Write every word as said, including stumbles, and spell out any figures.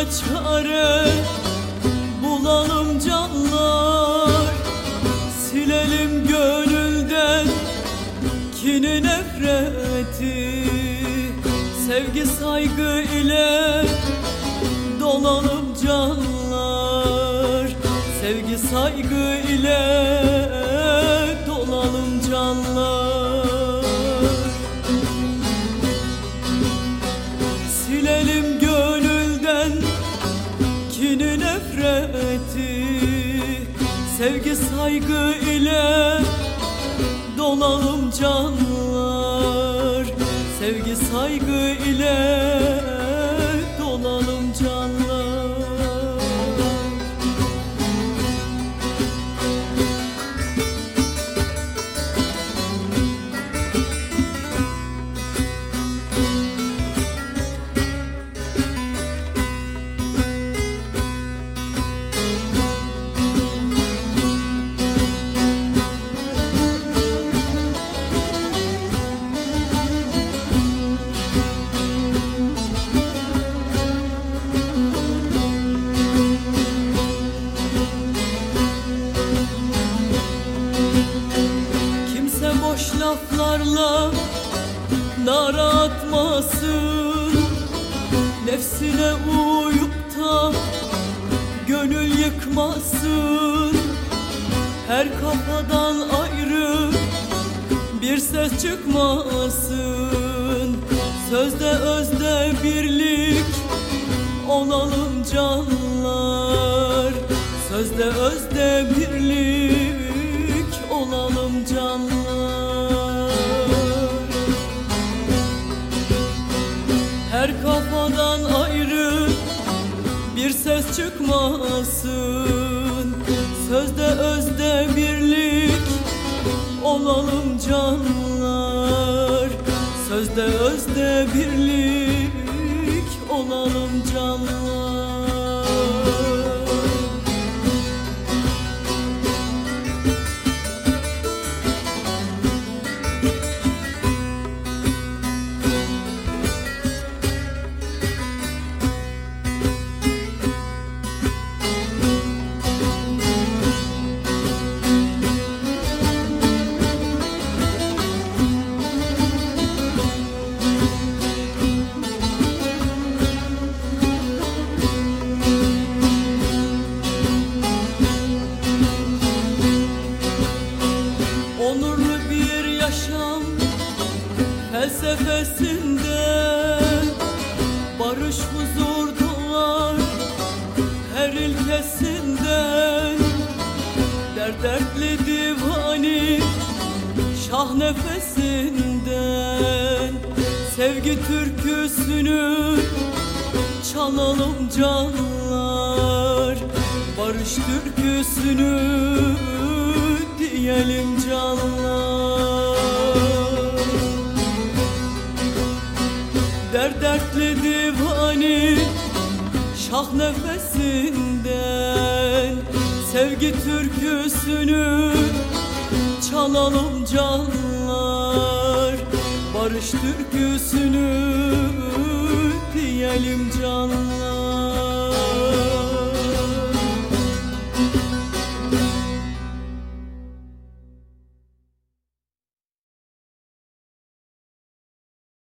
çare bulalım canlar. Silelim gönülden kini nefreti, sevgi saygı ile dolalım canlar. Sevgi saygı ile dolalım canlar. Silelim gönülden kini nefreti, sevgi saygı ile dolalım canlar. Sevgi saygı ile dolalım canlar. Boş laflarla nara atmasın, nefsine uyup da gönül yıkmasın. Her kafadan ayrı bir ses çıkmasın. Sözde özde birlik olalım canlar. Sözde özde birlik olalım canlar. Her kafadan ayrı bir ses çıkmasın. Sözde özde birlik olalım canlar. Sözde özde birlik olalım canlar. Onurlu bir yaşam felsefesinde barış huzur doğar her ilkesinden. Dert dertli divani şah nefesinden. Sevgi türküsünü çalalım canlar. Barış türküsünü diyelim canlar. Dert dertli divani şah nefesinden. Sevgi türküsünü çalalım canlar. Barış türküsünü diyelim canlar.